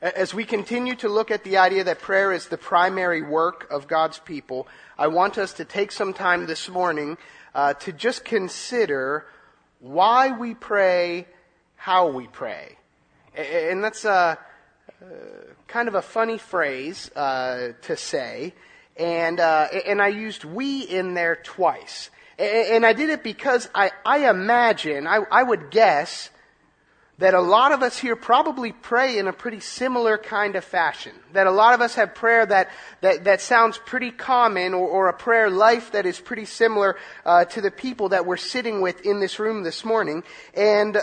As we continue to look at the idea that prayer is the primary work of God's people, I want us to take some time this morning to just consider why we pray, how we pray. And that's kind of a funny phrase to say, and I used "we" in there twice. And I did it because I imagine, I would guess, that a lot of us here probably pray in a pretty similar kind of fashion. That a lot of us have prayer that sounds pretty common, or a prayer life that is pretty similar to the people that we're sitting with in this room this morning. And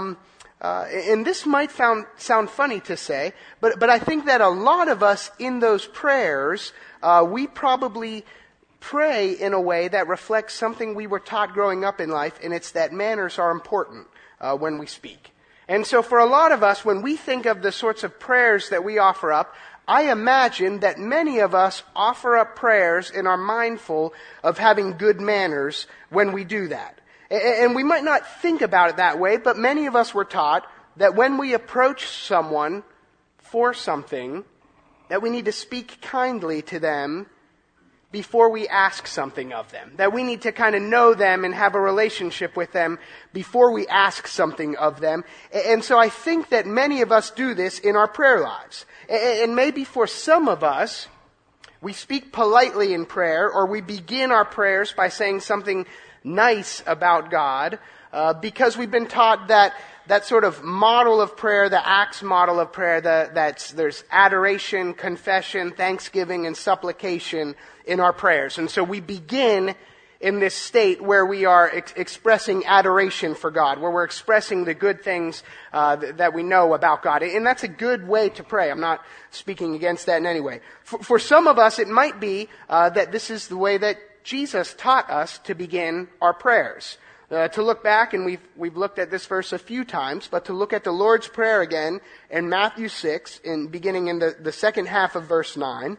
this might sound funny to say, but I think that a lot of us in those prayers, we probably pray in a way that reflects something we were taught growing up in life, and it's that manners are important when we speak. And so for a lot of us, when we think of the sorts of prayers that we offer up, I imagine that many of us offer up prayers and are mindful of having good manners when we do that. And we might not think about it that way, but many of us were taught that when we approach someone for something, that we need to speak kindly to them before we ask something of them. That we need to kind of know them and have a relationship with them before we ask something of them. And so I think that many of us do this in our prayer lives. And maybe for some of us, we speak politely in prayer, or we begin our prayers by saying something nice about God, because we've been taught that sort of model of prayer, the Acts model of prayer, there's adoration, confession, thanksgiving, and supplication in our prayers. And so we begin in this state where we are expressing adoration for God, where we're expressing the good things that we know about God. And that's a good way to pray. I'm not speaking against that in any way. For some of us, it might be that this is the way that Jesus taught us to begin our prayers. To look back, and we've looked at this verse a few times, but to look at the Lord's Prayer again in Matthew 6, beginning in the second half of verse 9,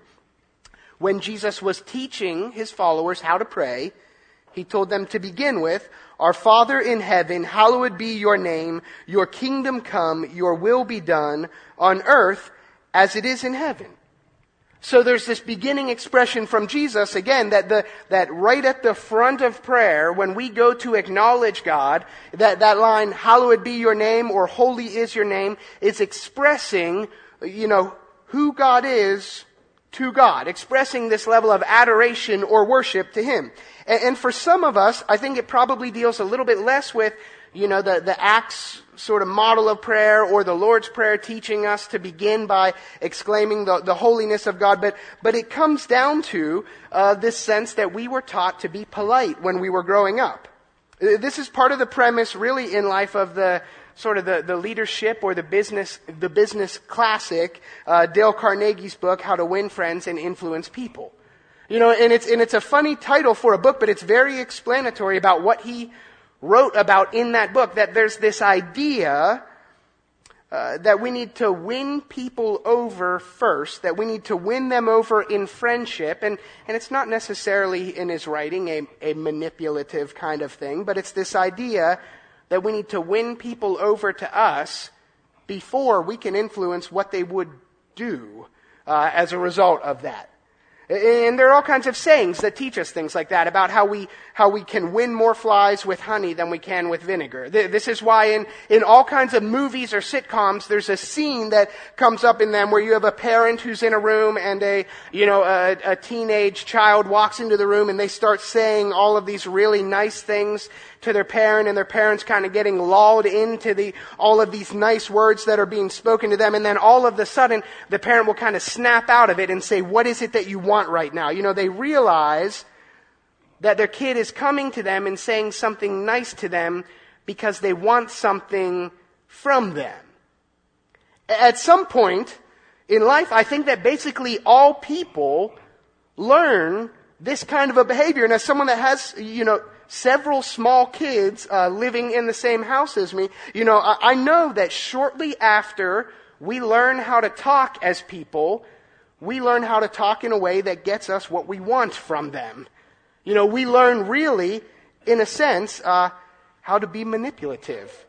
when Jesus was teaching his followers how to pray, he told them to begin with, "Our Father in heaven, hallowed be your name, your kingdom come, your will be done on earth as it is in heaven." So there's this beginning expression from Jesus, again, that right at the front of prayer, when we go to acknowledge God, that line, "Hallowed be your name," or "Holy is your name," is expressing, who God is to God, expressing this level of adoration or worship to Him. And for some of us, I think it probably deals a little bit less with, the Acts sort of model of prayer, or the Lord's Prayer teaching us to begin by exclaiming the holiness of God. But it comes down to this sense that we were taught to be polite when we were growing up. This is part of the premise, really, in life of the leadership or the business classic, Dale Carnegie's book, How to Win Friends and Influence People. And it's a funny title for a book, but it's very explanatory about what he wrote about in that book, that there's this idea that we need to win people over first, that we need to win them over in friendship, and it's not necessarily in his writing a manipulative kind of thing, but it's this idea that we need to win people over to us before we can influence what they would do as a result of that. And there are all kinds of sayings that teach us things like that, about how we can win more flies with honey than we can with vinegar. This is why in all kinds of movies or sitcoms, there's a scene that comes up in them where you have a parent who's in a room, and a teenage child walks into the room, and they start saying all of these really nice things to their parent, and their parent's kind of getting lulled into all of these nice words that are being spoken to them, and then all of a sudden the parent will kind of snap out of it and say, "What is it that you want right now?" They realize that their kid is coming to them and saying something nice to them because they want something from them. At some point in life, I think that basically all people learn this kind of a behavior. And as someone that has, several small kids living in the same house as me, I know that shortly after we learn how to talk as people, we learn how to talk in a way that gets us what we want from them. We learn really, in a sense, how to be manipulative.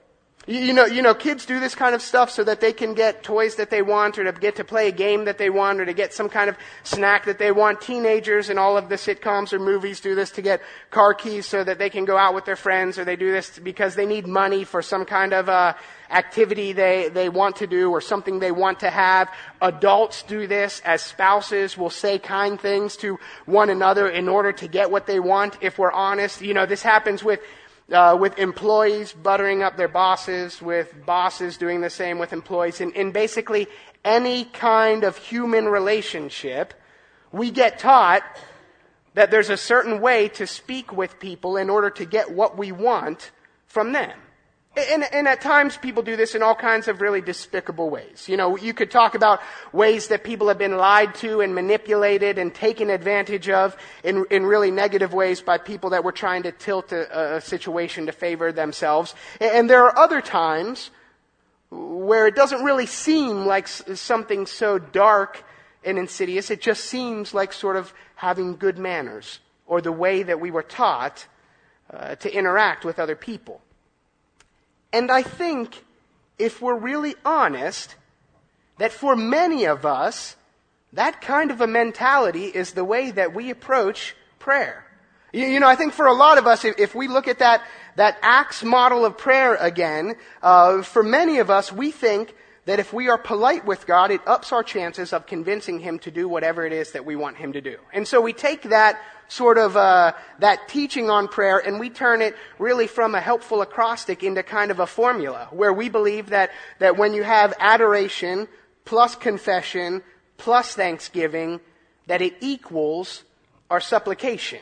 You know, kids do this kind of stuff so that they can get toys that they want, or to get to play a game that they want, or to get some kind of snack that they want. Teenagers in all of the sitcoms or movies do this to get car keys so that they can go out with their friends, or they do this because they need money for some kind of activity they want to do, or something they want to have. Adults do this as spouses will say kind things to one another in order to get what they want. If we're honest, this happens with employees buttering up their bosses, with bosses doing the same with employees. In basically any kind of human relationship, we get taught that there's a certain way to speak with people in order to get what we want from them. And at times people do this in all kinds of really despicable ways. You could talk about ways that people have been lied to and manipulated and taken advantage of in really negative ways by people that were trying to tilt a situation to favor themselves. And there are other times where it doesn't really seem like something so dark and insidious. It just seems like sort of having good manners, or the way that we were taught to interact with other people. And I think, if we're really honest, that for many of us, that kind of a mentality is the way that we approach prayer. I think for a lot of us, if we look at that Acts model of prayer again, for many of us, we think that if we are polite with God, it ups our chances of convincing Him to do whatever it is that we want Him to do. And so we take that sort of that teaching on prayer, and we turn it really from a helpful acrostic into kind of a formula, where we believe that when you have adoration plus confession plus thanksgiving, that it equals our supplication.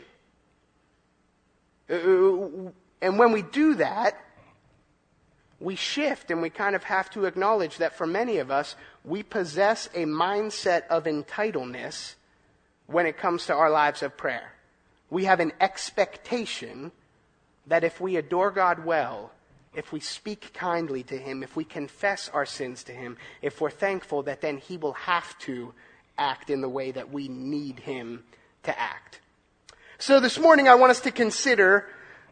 And when we do that, we shift, and we kind of have to acknowledge that for many of us, we possess a mindset of entitledness when it comes to our lives of prayer. We have an expectation that if we adore God well, if we speak kindly to Him, if we confess our sins to Him, if we're thankful, that then He will have to act in the way that we need Him to act. So this morning I want us to consider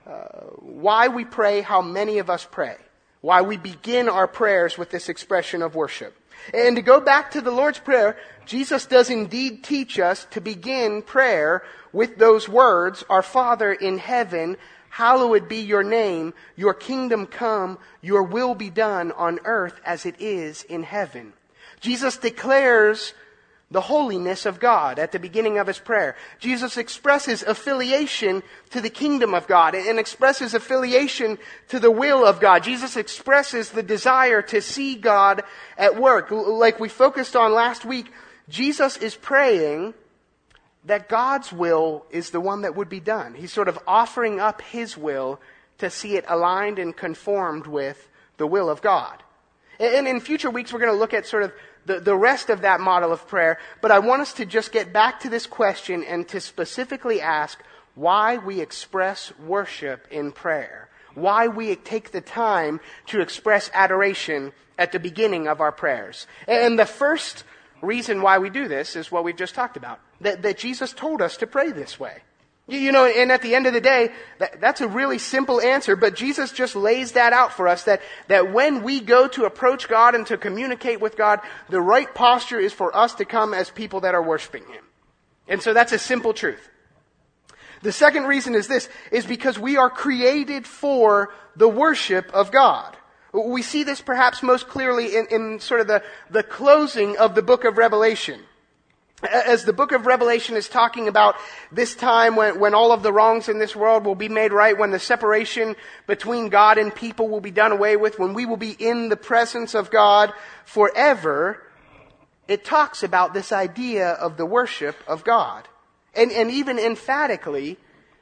why we pray how many of us pray, why we begin our prayers with this expression of worship. And to go back to the Lord's Prayer, Jesus does indeed teach us to begin prayer with those words, "Our Father in heaven, hallowed be your name, your kingdom come, your will be done on earth as it is in heaven." Jesus declares the holiness of God at the beginning of His prayer. Jesus expresses affiliation to the kingdom of God and expresses affiliation to the will of God. Jesus expresses the desire to see God at work. Like we focused on last week, Jesus is praying that God's will is the one that would be done. He's sort of offering up His will to see it aligned and conformed with the will of God. And in future weeks, we're going to look at sort of the rest of that model of prayer. But I want us to just get back to this question and to specifically ask why we express worship in prayer. Why we take the time to express adoration at the beginning of our prayers. And the first reason why we do this is what we've just talked about. That Jesus told us to pray this way. And at the end of the day, that's a really simple answer, but Jesus just lays that out for us, that when we go to approach God and to communicate with God, the right posture is for us to come as people that are worshiping Him. And so that's a simple truth. The second reason is because we are created for the worship of God. We see this perhaps most clearly in sort of the closing of the book of Revelation. As the book of Revelation is talking about this time when all of the wrongs in this world will be made right, when the separation between God and people will be done away with, when we will be in the presence of God forever, it talks about this idea of the worship of God. And even emphatically,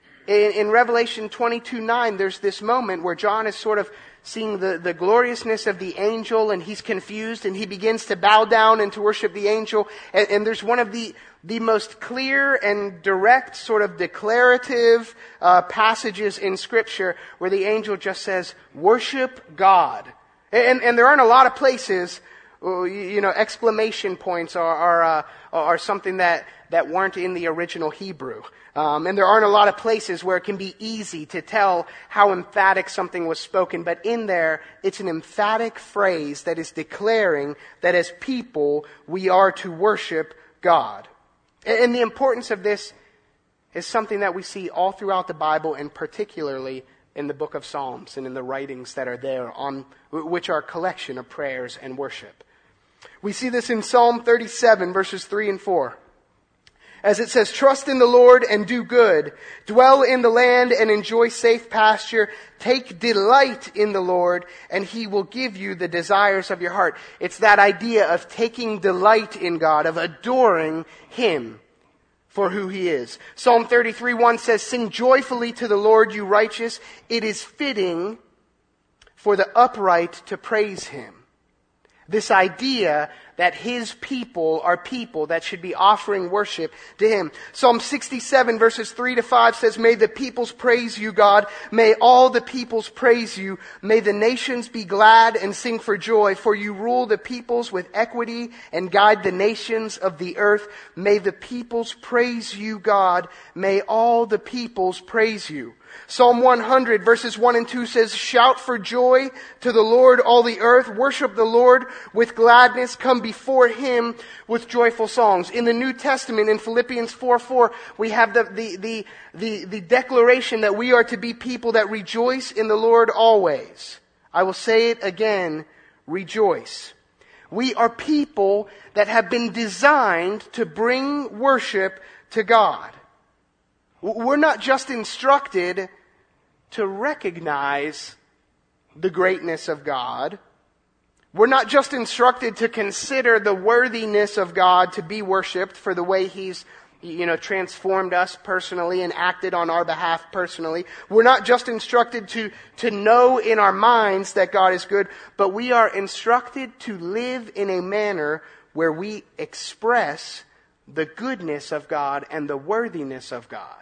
in Revelation 22:9, there's this moment where John is sort of seeing the gloriousness of the angel, and he's confused, and he begins to bow down and to worship the angel. And there's one of the most clear and direct sort of declarative passages in Scripture where the angel just says, "Worship God." And there aren't a lot of places Exclamation points are something that weren't in the original Hebrew. And there aren't a lot of places where it can be easy to tell how emphatic something was spoken. But in there, it's an emphatic phrase that is declaring that as people, we are to worship God. And the importance of this is something that we see all throughout the Bible, and particularly in the book of Psalms and in the writings that are there, which are a collection of prayers and worship. We see this in Psalm 37, verses 3 and 4. As it says, "Trust in the Lord and do good. Dwell in the land and enjoy safe pasture. Take delight in the Lord, and He will give you the desires of your heart." It's that idea of taking delight in God, of adoring Him for who He is. Psalm 33:1 says, "Sing joyfully to the Lord, you righteous. It is fitting for the upright to praise Him." This idea that His people are people that should be offering worship to Him. Psalm 67 verses 3 to 5 says, "May the peoples praise you, God. May all the peoples praise you. May the nations be glad and sing for joy. For you rule the peoples with equity and guide the nations of the earth. May the peoples praise you, God. May all the peoples praise you." Psalm 100 verses 1 and 2 says, "Shout for joy to the Lord, all the earth. Worship the Lord with gladness. Come before Him with joyful songs." In the New Testament, in Philippians 4:4, we have the declaration that we are to be people that rejoice in the Lord always. I will say it again, rejoice. We are people that have been designed to bring worship to God. We're not just instructed to recognize the greatness of God. We're not just instructed to consider the worthiness of God to be worshiped for the way He's, transformed us personally and acted on our behalf personally. We're not just instructed to know in our minds that God is good, but we are instructed to live in a manner where we express the goodness of God and the worthiness of God.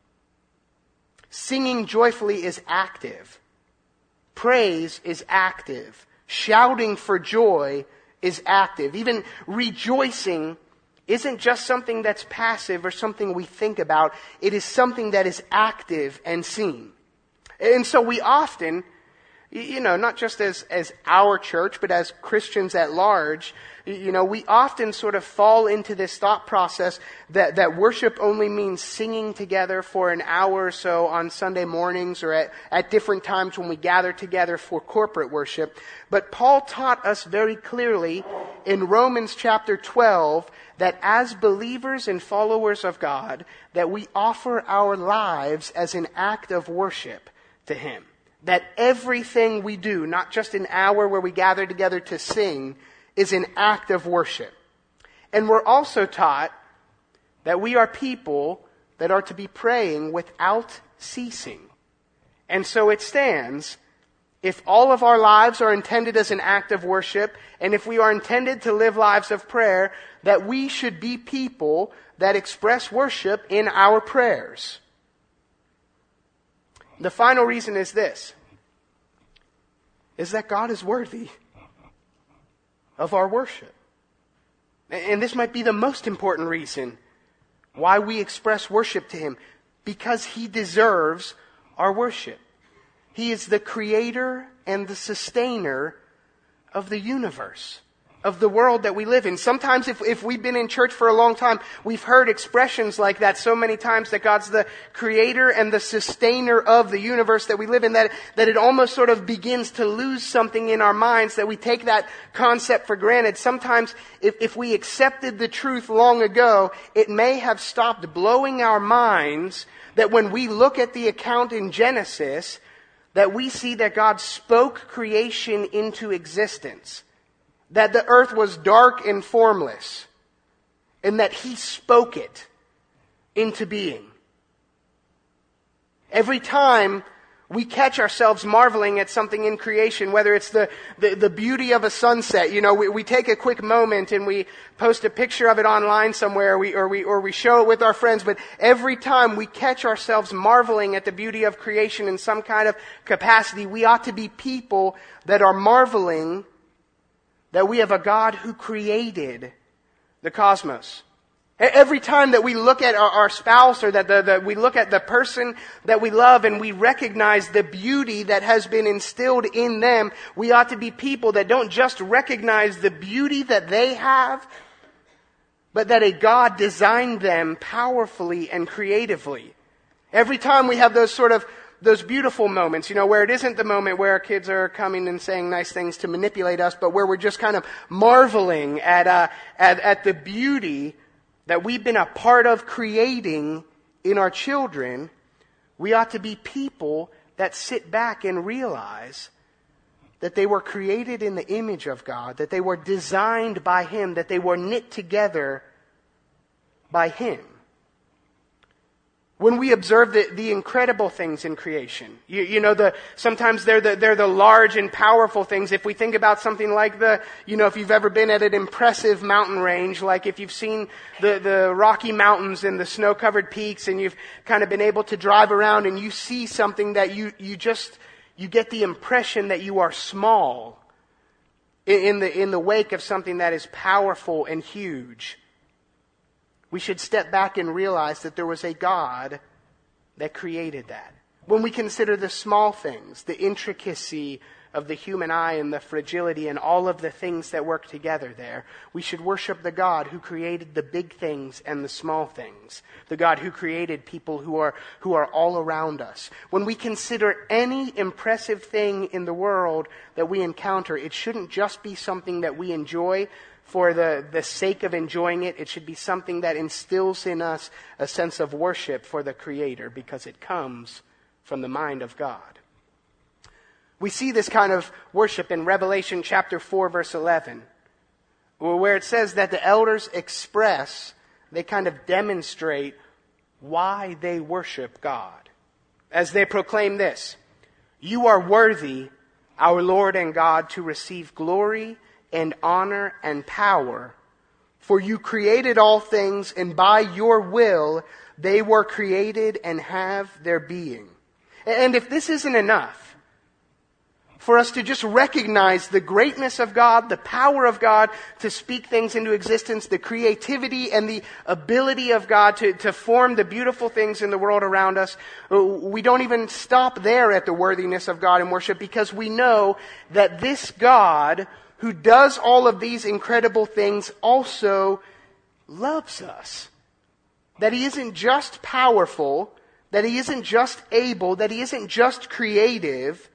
Singing joyfully is active. Praise is active. Shouting for joy is active. Even rejoicing isn't just something that's passive or something we think about. It is something that is active and seen. And so we often, not just as our church, but as Christians at large, we often sort of fall into this thought process that worship only means singing together for an hour or so on Sunday mornings or at different times when we gather together for corporate worship. But Paul taught us very clearly in Romans chapter 12 that as believers and followers of God, that we offer our lives as an act of worship to Him. That everything we do, not just an hour where we gather together to sing, is an act of worship. And we're also taught that we are people that are to be praying without ceasing. And so it stands, if all of our lives are intended as an act of worship, and if we are intended to live lives of prayer, that we should be people that express worship in our prayers. The final reason is this, is that God is worthy of our worship. And this might be the most important reason why we express worship to Him, because He deserves our worship. He is the creator and the sustainer of the universe, of the world that we live in. Sometimes if we've been in church for a long time, we've heard expressions like that so many times, that God's the creator and the sustainer of the universe that we live in, that it almost sort of begins to lose something in our minds, that we take that concept for granted. Sometimes if we accepted the truth long ago, it may have stopped blowing our minds, that when we look at the account in Genesis, that we see that God spoke creation into existence. That the earth was dark and formless, and that He spoke it into being. Every time we catch ourselves marveling at something in creation, whether it's the beauty of a sunset, we take a quick moment and we post a picture of it online somewhere, or we show it with our friends, but every time we catch ourselves marveling at the beauty of creation in some kind of capacity, we ought to be people that are marveling that we have a God who created the cosmos. Every time that we look at our spouse or that we look at the person that we love and we recognize the beauty that has been instilled in them, we ought to be people that don't just recognize the beauty that they have, but that a God designed them powerfully and creatively. Every time we have those beautiful moments, where it isn't the moment where our kids are coming and saying nice things to manipulate us, but where we're just kind of marveling at the beauty that we've been a part of creating in our children, we ought to be people that sit back and realize that they were created in the image of God, that they were designed by Him, that they were knit together by Him. When we observe the incredible things in creation, sometimes they're the large and powerful things. If we think about something like if you've ever been at an impressive mountain range, like if you've seen the Rocky Mountains and the snow-covered peaks, and you've kind of been able to drive around and you see something that you get the impression that you are small in the wake of something that is powerful and huge. We should step back and realize that there was a God that created that. When we consider the small things, the intricacy of the human eye and the fragility and all of the things that work together there, we should worship the God who created the big things and the small things. The God who created people who are all around us. When we consider any impressive thing in the world that we encounter, it shouldn't just be something that we enjoy for the sake of enjoying it. It should be something that instills in us a sense of worship for the Creator, because it comes from the mind of God. We see this kind of worship in Revelation chapter 4, verse 11, where it says that the elders they kind of demonstrate why they worship God. As they proclaim this: "You are worthy, our Lord and God, to receive glory and honor and power. For you created all things, and by your will they were created and have their being." And if this isn't enough for us to just recognize the greatness of God, the power of God to speak things into existence, the creativity and the ability of God to form the beautiful things in the world around us, we don't even stop there at the worthiness of God in worship, because we know that this God who does all of these incredible things also loves us. That He isn't just powerful, that He isn't just able, that He isn't just creative,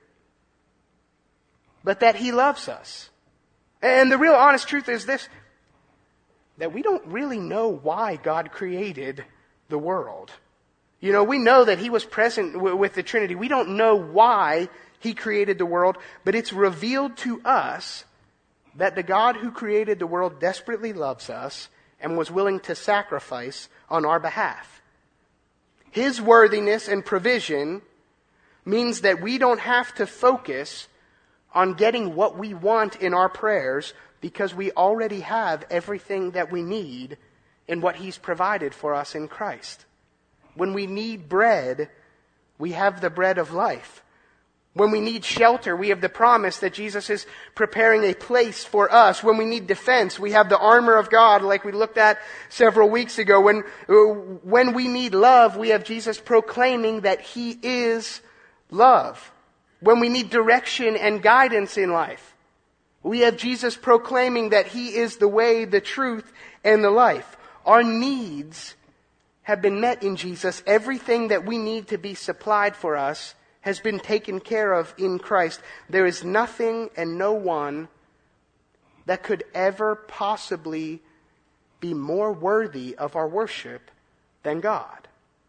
but that He loves us. And the real honest truth is this, that we don't really know why God created the world. We know that He was present with the Trinity. We don't know why He created the world, but it's revealed to us that the God who created the world desperately loves us and was willing to sacrifice on our behalf. His worthiness and provision means that we don't have to focus on getting what we want in our prayers, because we already have everything that we need in what He's provided for us in Christ. When we need bread, we have the bread of life. When we need shelter, we have the promise that Jesus is preparing a place for us. When we need defense, we have the armor of God, like we looked at several weeks ago. When we need love, we have Jesus proclaiming that He is love. When we need direction and guidance in life, we have Jesus proclaiming that He is the way, the truth, and the life. Our needs have been met in Jesus. Everything that we need to be supplied for us has been taken care of in Christ. There is nothing and no one that could ever possibly be more worthy of our worship than God.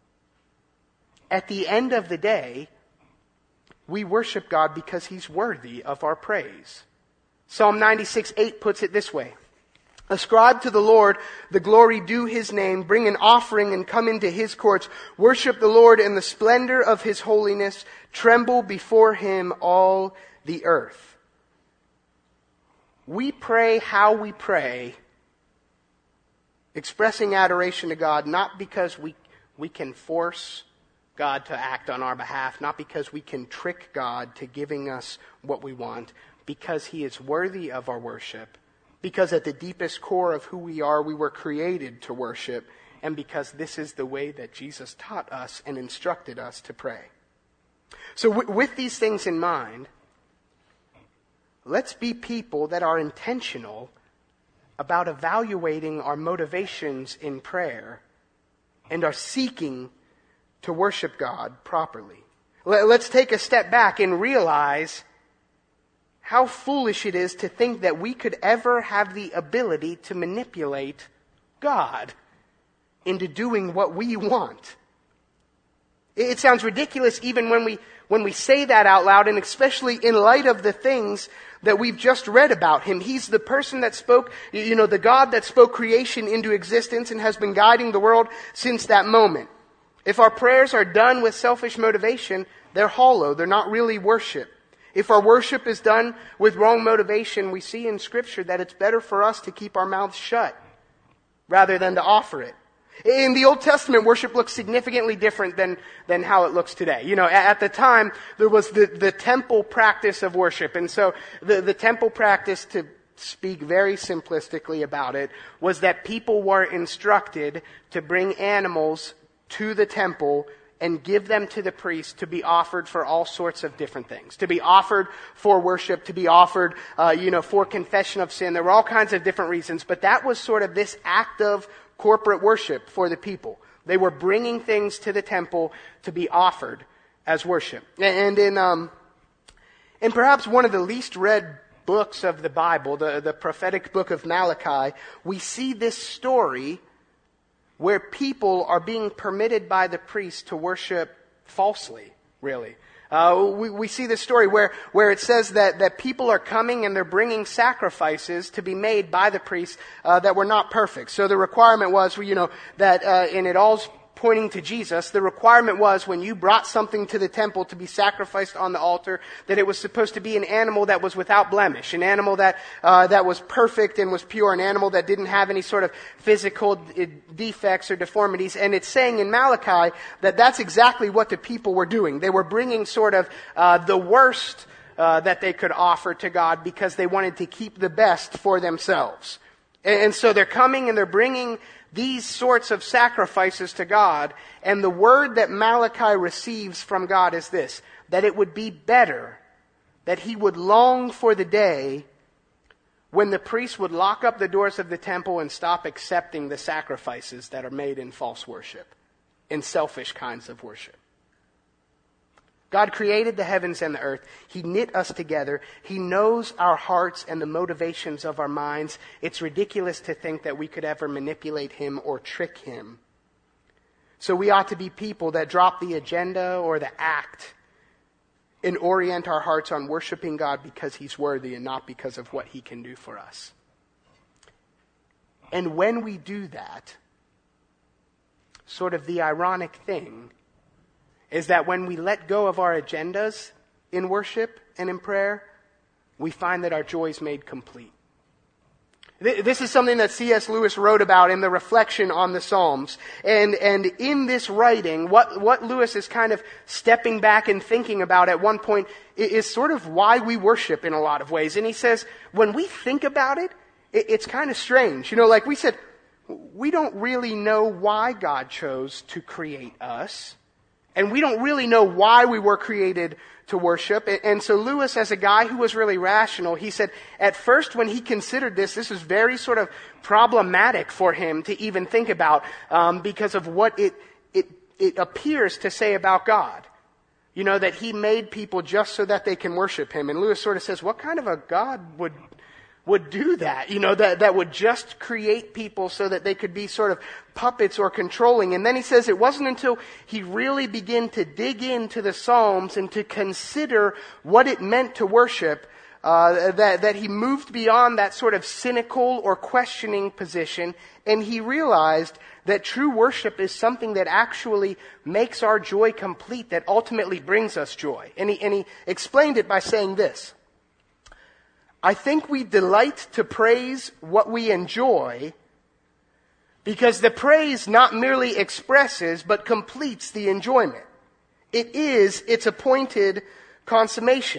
At the end of the day, we worship God because He's worthy of our praise. Psalm 96:8 puts it this way: "Ascribe to the Lord the glory due His name. Bring an offering and come into His courts. Worship the Lord in the splendor of His holiness. Tremble before Him, all the earth." We pray how we pray, expressing adoration to God, not because we can force God to act on our behalf, not because we can trick God to giving us what we want, because he is worthy of our worship, because at the deepest core of who we are, we were created to worship, and because this is the way that Jesus taught us and instructed us to pray. So with these things in mind, let's be people that are intentional about evaluating our motivations in prayer and are seeking to worship God properly. Let's take a step back and realize how foolish it is to think that we could ever have the ability to manipulate God into doing what we want. It sounds ridiculous even when we say that out loud, and especially in light of the things that we've just read about him. He's the person that spoke, the God that spoke creation into existence and has been guiding the world since that moment. If our prayers are done with selfish motivation, they're hollow. They're not really worship. If our worship is done with wrong motivation, we see in Scripture that it's better for us to keep our mouths shut rather than to offer it. In the Old Testament, worship looks significantly different than how it looks today. At the time, there was the temple practice of worship. And so the temple practice, to speak very simplistically about it, was that people were instructed to bring animals to the temple and give them to the priest to be offered for all sorts of different things. To be offered for worship, to be offered, for confession of sin. There were all kinds of different reasons, but that was sort of this act of corporate worship for the people. They were bringing things to the temple to be offered as worship. And in perhaps one of the least read books of the Bible, the prophetic book of Malachi, we see this story where people are being permitted by the priest to worship falsely, really. We see this story where it says that people are coming and they're bringing sacrifices to be made by the priests that were not perfect. So the requirement was, that, and it all's pointing to Jesus, the requirement was when you brought something to the temple to be sacrificed on the altar, that it was supposed to be an animal that was without blemish, an animal that was perfect and was pure, an animal that didn't have any sort of physical defects or deformities. And it's saying in Malachi that that's exactly what the people were doing. They were bringing sort of the worst that they could offer to God because they wanted to keep the best for themselves. And so they're coming and they're bringing these sorts of sacrifices to God, and the word that Malachi receives from God is this, that it would be better, that he would long for the day when the priest would lock up the doors of the temple and stop accepting the sacrifices that are made in false worship, in selfish kinds of worship. God created the heavens and the earth. He knit us together. He knows our hearts and the motivations of our minds. It's ridiculous to think that we could ever manipulate him or trick him. So we ought to be people that drop the agenda or the act and orient our hearts on worshiping God because he's worthy and not because of what he can do for us. And when we do that, sort of the ironic thing is that when we let go of our agendas in worship and in prayer, we find that our joy is made complete. This is something that C.S. Lewis wrote about in the reflection on the Psalms. And in this writing, what Lewis is kind of stepping back and thinking about at one point is sort of why we worship in a lot of ways. And he says, when we think about it, it's kind of strange. Like we said, we don't really know why God chose to create us. And we don't really know why we were created to worship. And so Lewis, as a guy who was really rational, he said at first when he considered this was very sort of problematic for him to even think about because of what it appears to say about God. That he made people just so that they can worship him. And Lewis sort of says, what kind of a God would do that? That would just create people so that they could be sort of puppets or controlling. And then he says it wasn't until he really began to dig into the Psalms and to consider what it meant to worship that he moved beyond that sort of cynical or questioning position, and he realized that true worship is something that actually makes our joy complete, that ultimately brings us joy. And he explained it by saying this: I think we delight to praise what we enjoy because the praise not merely expresses but completes the enjoyment. It is its appointed consummation.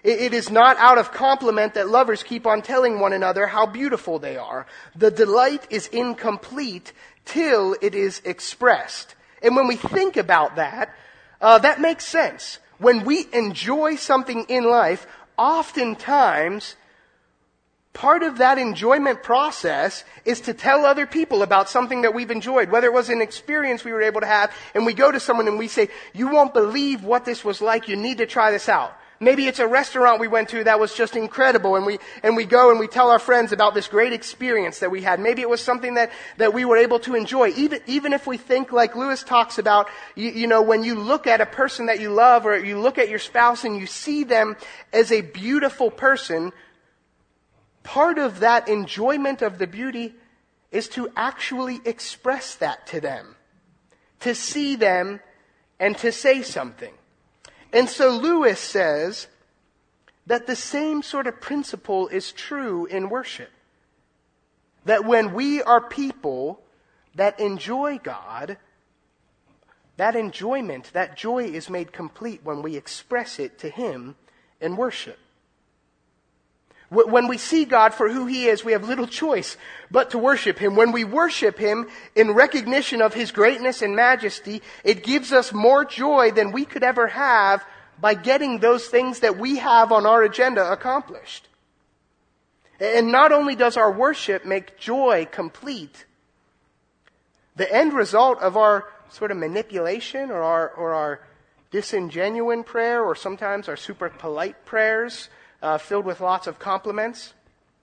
It is not out of compliment that lovers keep on telling one another how beautiful they are. The delight is incomplete till it is expressed. And when we think about that, that makes sense. When we enjoy something in life, oftentimes, part of that enjoyment process is to tell other people about something that we've enjoyed, whether it was an experience we were able to have, and we go to someone and we say, you won't believe what this was like, you need to try this out. Maybe it's a restaurant we went to that was just incredible, and we go and we tell our friends about this great experience that we had. Maybe it was something that we were able to enjoy. Even if we think, like Lewis talks about, you know, when you look at a person that you love, or you look at your spouse and you see them as a beautiful person, part of that enjoyment of the beauty is to actually express that to them, to see them and to say something. And so Lewis says that the same sort of principle is true in worship. That when we are people that enjoy God, that enjoyment, that joy is made complete when we express it to Him in worship. When we see God for who He is, we have little choice but to worship Him. When we worship Him in recognition of His greatness and majesty, it gives us more joy than we could ever have by getting those things that we have on our agenda accomplished. And not only does our worship make joy complete, the end result of our sort of manipulation or our disingenuine prayer, or sometimes our super polite prayers, filled with lots of compliments.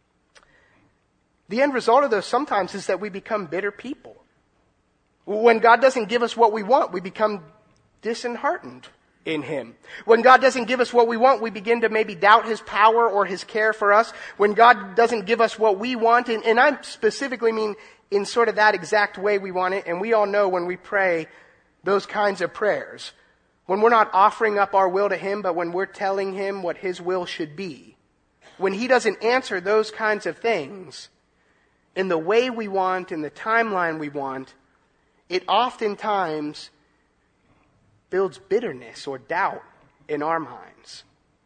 The end result of those sometimes is that we become bitter people. When God doesn't give us what we want, we become disheartened in Him. When God doesn't give us what we want, we begin to maybe doubt His power or His care for us. When God doesn't give us what we want, and I specifically mean in sort of that exact way we want it, and we all know when we pray those kinds of prayers, when we're not offering up our will to Him, but when we're telling Him what His will should be. When He doesn't answer those kinds of things in the way we want, in the timeline we want, it oftentimes builds bitterness or doubt in our minds.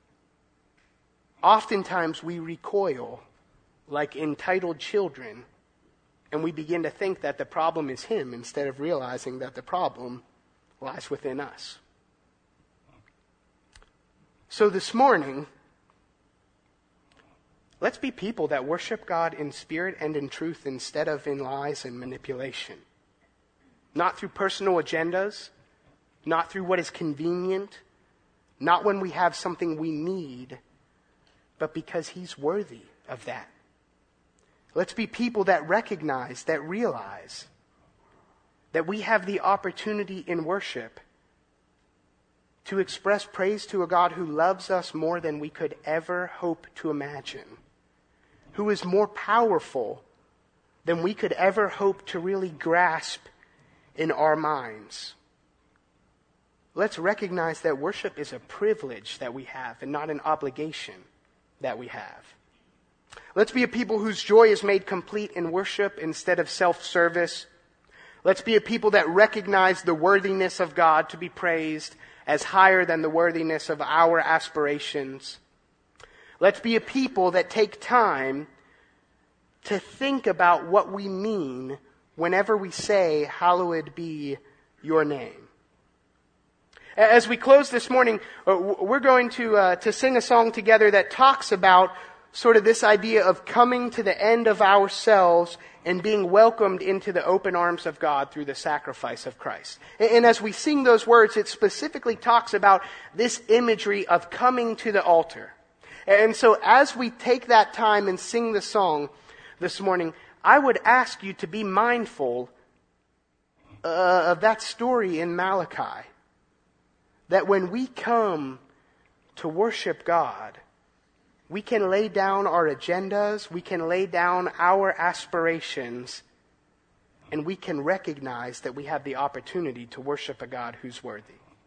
Oftentimes we recoil like entitled children, and we begin to think that the problem is Him instead of realizing that the problem lies within us. So this morning, let's be people that worship God in spirit and in truth instead of in lies and manipulation. Not through personal agendas, not through what is convenient, not when we have something we need, but because He's worthy of that. Let's be people that recognize, that realize that we have the opportunity in worship to express praise to a God who loves us more than we could ever hope to imagine, who is more powerful than we could ever hope to really grasp in our minds. Let's recognize that worship is a privilege that we have and not an obligation that we have. Let's be a people whose joy is made complete in worship instead of self-service. Let's be a people that recognize the worthiness of God to be praised as higher than the worthiness of our aspirations. Let's be a people that take time to think about what we mean whenever we say, "Hallowed be your name." As we close this morning, we're going to sing a song together that talks about sort of this idea of coming to the end of ourselves and being welcomed into the open arms of God through the sacrifice of Christ. And as we sing those words, it specifically talks about this imagery of coming to the altar. And so as we take that time and sing the song this morning, I would ask you to be mindful of that story in Malachi. That when we come to worship God, we can lay down our agendas, we can lay down our aspirations, and we can recognize that we have the opportunity to worship a God who's worthy.